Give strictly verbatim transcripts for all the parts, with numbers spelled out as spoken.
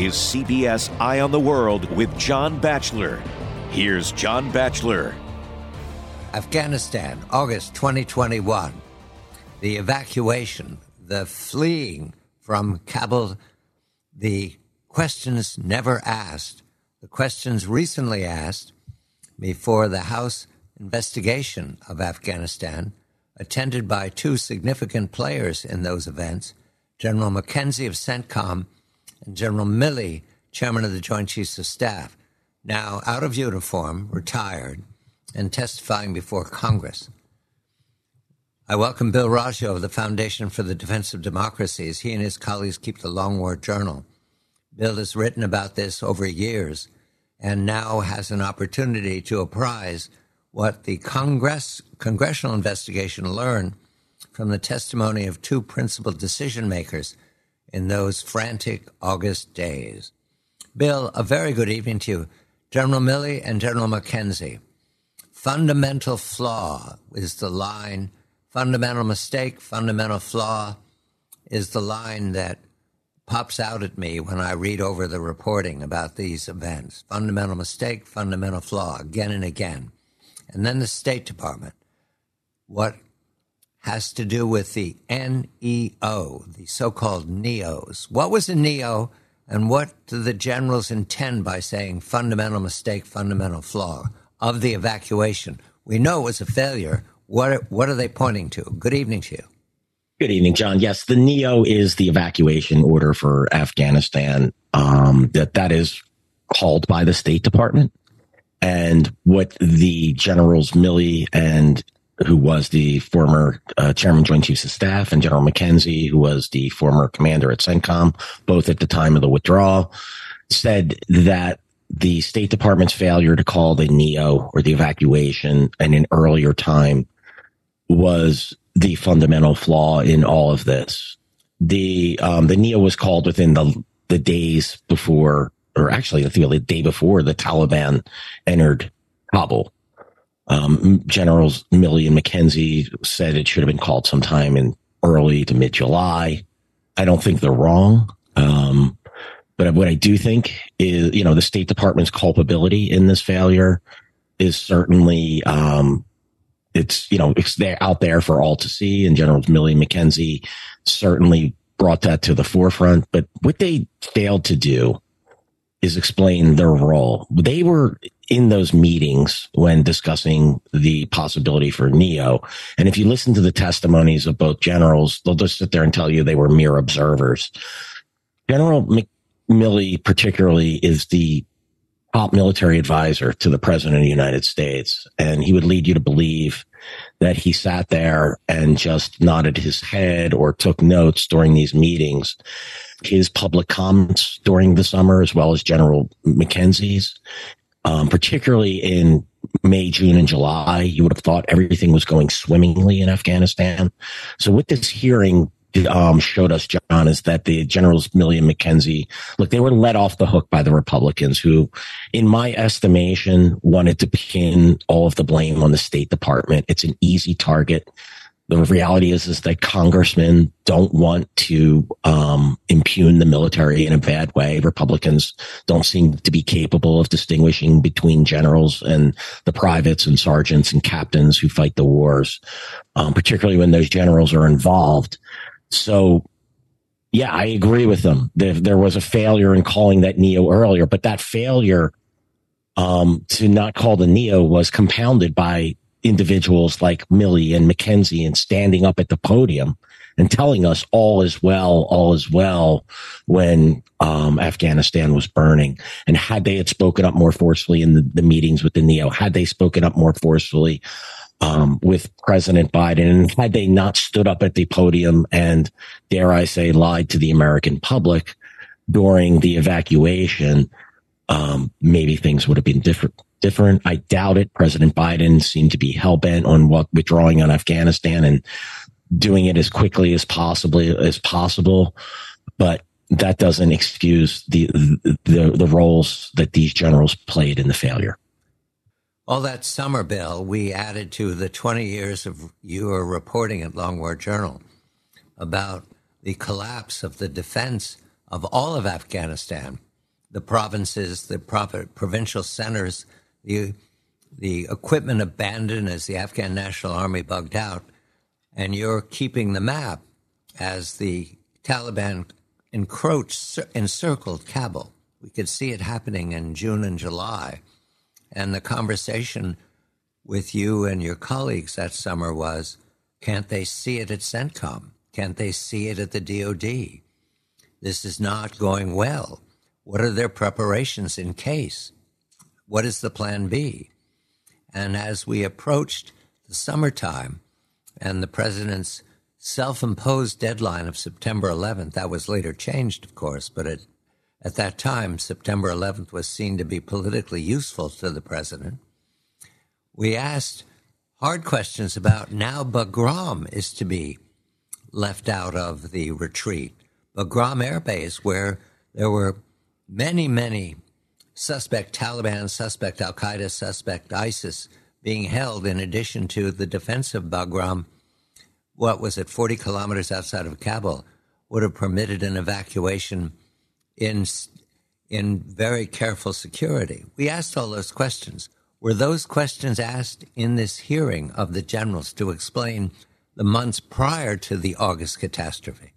is C B S Eye on the World with John Batchelor. Here's John Batchelor. Afghanistan, August twenty twenty-one. The evacuation, the fleeing from Kabul, the questions never asked, the questions recently asked before the House investigation of Afghanistan, attended by two significant players in those events, General McKenzie of CENTCOM and General Milley, Chairman of the Joint Chiefs of Staff, now out of uniform, retired, and testifying before Congress. I welcome Bill Raggio of the Foundation for the Defense of Democracy as he and his colleagues keep the Long War Journal. Bill has written about this over years and now has an opportunity to apprise what the Congress, congressional investigation learned from the testimony of two principal decision makers in those frantic August days. Bill, a very good evening to you. General Milley and General McKenzie. Fundamental flaw is the line. Fundamental mistake, fundamental flaw is the line that pops out at me when I read over the reporting about these events. Fundamental mistake, fundamental flaw, again and again. And then the State Department. What has to do with the N E O, the so-called NEOs. What was a NEO, and what do the generals intend by saying fundamental mistake, fundamental flaw of the evacuation? We know it was a failure. What, what are they pointing to? Good evening to you. Good evening, John. Yes, the NEO is the evacuation order for Afghanistan. Um, that that is called by the State Department. And what the generals Milley and who was the former uh, chairman, Joint Chiefs of Staff, and General McKenzie, who was the former commander at CENTCOM, both at the time of the withdrawal, said that the State Department's failure to call the NEO or the evacuation in an earlier time was the fundamental flaw in all of this. The um, the NEO was called within the the days before, or actually, I think the day before the Taliban entered Kabul. Um, Generals Milley and McKenzie said it should have been called sometime in early to mid-July. I don't think they're wrong. Um, but what I do think is, you know, the State Department's culpability in this failure is certainly, um, it's, you know, it's there out there for all to see. And Generals Milley and McKenzie certainly brought that to the forefront. But what they failed to do is explain their role. They were in those meetings when discussing the possibility for NEO. And if you listen to the testimonies of both generals, they'll just sit there and tell you they were mere observers. General Milley particularly is the top military advisor to the President of the United States. And he would lead you to believe that he sat there and just nodded his head or took notes during these meetings. His public comments during the summer, as well as General McKenzie's, um, particularly in May, June, and July, you would have thought everything was going swimmingly in Afghanistan. So what this hearing um, showed us, John, is that the Generals Milley and McKenzie, look, they were let off the hook by the Republicans who, in my estimation, wanted to pin all of the blame on the State Department. It's an easy target. The reality is, is that congressmen don't want to um, impugn the military in a bad way. Republicans don't seem to be capable of distinguishing between generals and the privates and sergeants and captains who fight the wars, um, particularly when those generals are involved. So, yeah, I agree with them. There, there was a failure in calling that NEO earlier, but that failure um, to not call the NEO was compounded by individuals like Milley and McKenzie and standing up at the podium and telling us all is well, all is well when um, Afghanistan was burning. And had they had spoken up more forcefully in the, the meetings with the NEO, had they spoken up more forcefully um, with President Biden, and had they not stood up at the podium and, dare I say, lied to the American public during the evacuation, um, maybe things would have been different. Different. I doubt it. President Biden seemed to be hell-bent on what withdrawing on Afghanistan and doing it as quickly as possibly as possible. But that doesn't excuse the, the the roles that these generals played in the failure. All that summer, Bill, we added to the twenty years of your reporting at Long War Journal about the collapse of the defense of all of Afghanistan the provinces, the provincial centers, the, the equipment abandoned as the Afghan National Army bugged out, and you're keeping the map as the Taliban encroached, encircled Kabul. We could see it happening in June and July. And the conversation with you and your colleagues that summer was, can't they see it at CENTCOM? Can't they see it at the D O D? This is not going well. What are their preparations in case? What is the plan B? And as we approached the summertime and the president's self-imposed deadline of September eleventh, that was later changed, of course, but it, at that time, September eleventh was seen to be politically useful to the president. We asked hard questions about now Bagram is to be left out of the retreat. Bagram Air Base, where there were many, many suspect Taliban, suspect Al-Qaeda, suspect ISIS being held in addition to the defense of Bagram, what was it, forty kilometers outside of Kabul, would have permitted an evacuation in in very careful security. We asked all those questions. Were those questions asked in this hearing of the generals to explain the months prior to the August catastrophe?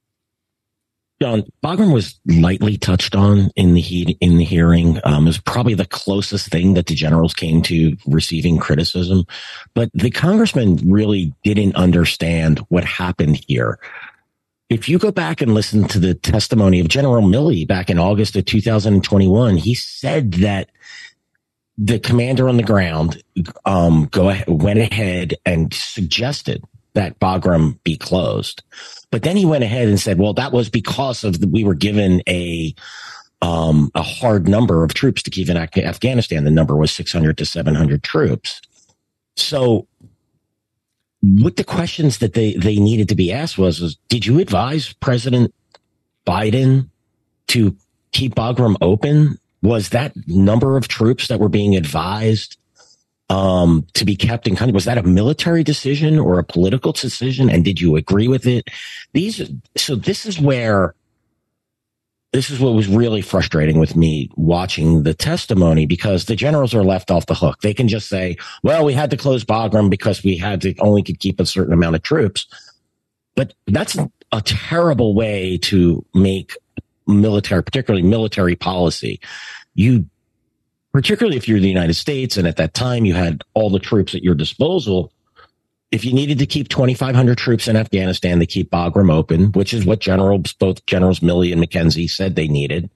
John, Bagram was lightly touched on in the he- in the hearing. Um, it was probably the closest thing that the generals came to receiving criticism. But the congressman really didn't understand what happened here. If you go back and listen to the testimony of General Milley back in August of two thousand twenty-one, he said that the commander on the ground um, go ahead, went ahead and suggested that Bagram be closed. But then he went ahead and said, well, that was because of the, we were given a um, a hard number of troops to keep in Afghanistan. The number was six hundred to seven hundred troops. So what the questions that they, they needed to be asked was, was, did you advise President Biden to keep Bagram open? Was that number of troops that were being advised um, to be kept in country, was that a military decision or a political decision? And did you agree with it? These, so this is where, this is what was really frustrating with me watching the testimony, because the generals are left off the hook. They can just say, well, we had to close Bagram because we had to only could keep a certain amount of troops. But that's a terrible way to make military, particularly military policy. You, particularly if you're the United States, and at that time you had all the troops at your disposal, if you needed to keep twenty-five hundred troops in Afghanistan to keep Bagram open, which is what generals, both Generals Milley and McKenzie said they needed,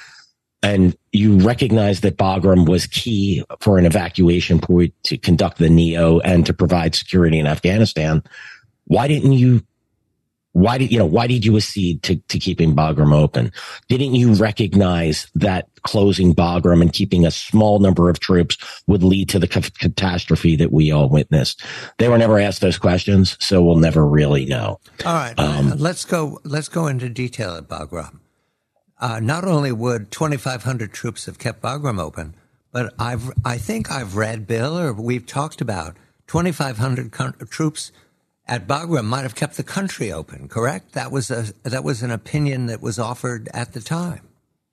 and you recognize that Bagram was key for an evacuation point to conduct the NEO and to provide security in Afghanistan, why didn't you Why did you know? Why did you accede to, to keeping Bagram open? Didn't you recognize that closing Bagram and keeping a small number of troops would lead to the ca- catastrophe that we all witnessed? They were never asked those questions, so we'll never really know. All right, um, uh, let's go. Let's go into detail at Bagram. Uh, not only would twenty-five hundred troops have kept Bagram open, but I've I think I've read, Bill, or we've talked about twenty-five hundred con- troops at Bagram might have kept the country open, correct? That was a that was an opinion that was offered at the time.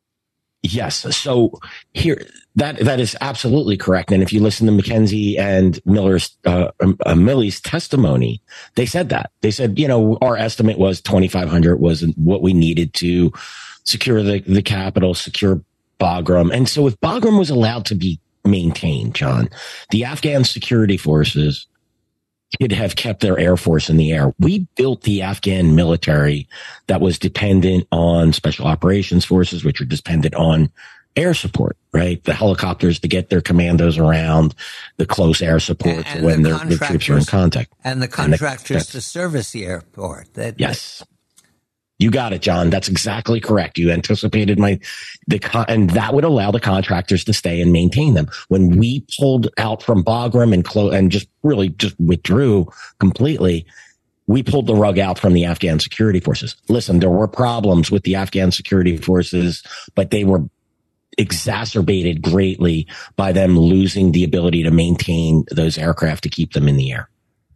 Yes. So here, that that is absolutely correct. And if you listen to McKenzie and Miller's uh, uh, Milley's testimony, they said that. They said, you know, our estimate was twenty-five hundred was what we needed to secure the, the capital, secure Bagram. And so if Bagram was allowed to be maintained, John, the Afghan security forces could have kept their air force in the air. We built the Afghan military that was dependent on special operations forces, which are dependent on air support, right? The helicopters to get their commandos around, the close air support and, and when the their, the troops are in contact. And the contractors and the, to service the airport. That, yes. That, You got it, John. That's exactly correct. You anticipated my, the and that would allow the contractors to stay and maintain them. When we pulled out from Bagram and clo- and just really just withdrew completely, we pulled the rug out from the Afghan security forces. Listen, there were problems with the Afghan security forces, but they were exacerbated greatly by them losing the ability to maintain those aircraft to keep them in the air.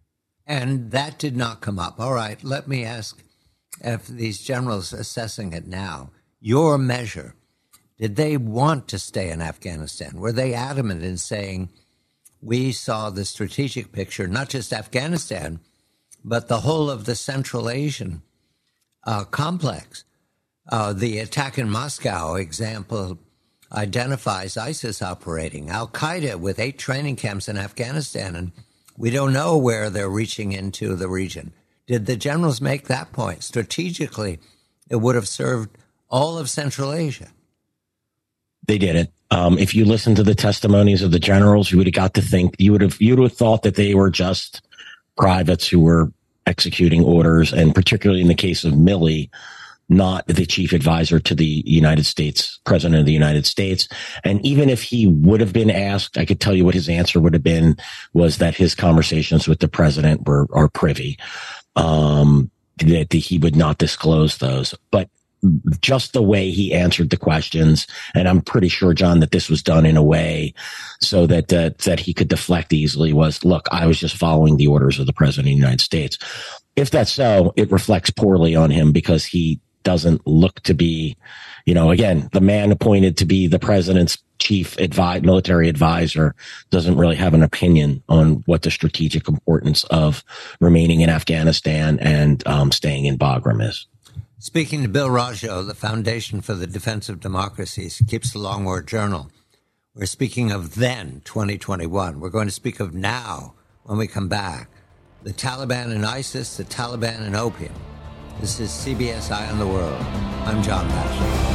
And that did not come up. All right, let me ask. If these generals assessing it now, your measure, Did they want to stay in Afghanistan? Were they adamant in saying, we saw the strategic picture, not just Afghanistan, but the whole of the Central Asian uh, complex? Uh, the attack in Moscow example identifies ISIS operating, Al-Qaeda with eight training camps in Afghanistan, and we don't know where they're reaching into the region. Did the generals make that point? Strategically, it would have served all of Central Asia. They did it. Um, if you listen to the testimonies of the generals, you would have got to think, you would have, you would have thought that they were just privates who were executing orders, and particularly in the case of Milley, not the chief advisor to the United States, president of the United States. And even if he would have been asked, I could tell you what his answer would have been, was that his conversations with the president were, are privy, um, that he would not disclose those. But just the way he answered the questions, and I'm pretty sure, John, that this was done in a way so that uh, that he could deflect easily, was, look, I was just following the orders of the president of the United States. If that's so, it reflects poorly on him, because he doesn't look to be, you know, again, the man appointed to be the president's chief advi- military advisor doesn't really have an opinion on what the strategic importance of remaining in Afghanistan and um, staying in Bagram is. Speaking to Bill Raggio, the Foundation for the Defense of Democracies keeps the Long War Journal. We're speaking of then, twenty twenty-one. We're going to speak of now when we come back. The Taliban and ISIS, the Taliban and opium. This is C B S Eye on the World. I'm John Batchelor.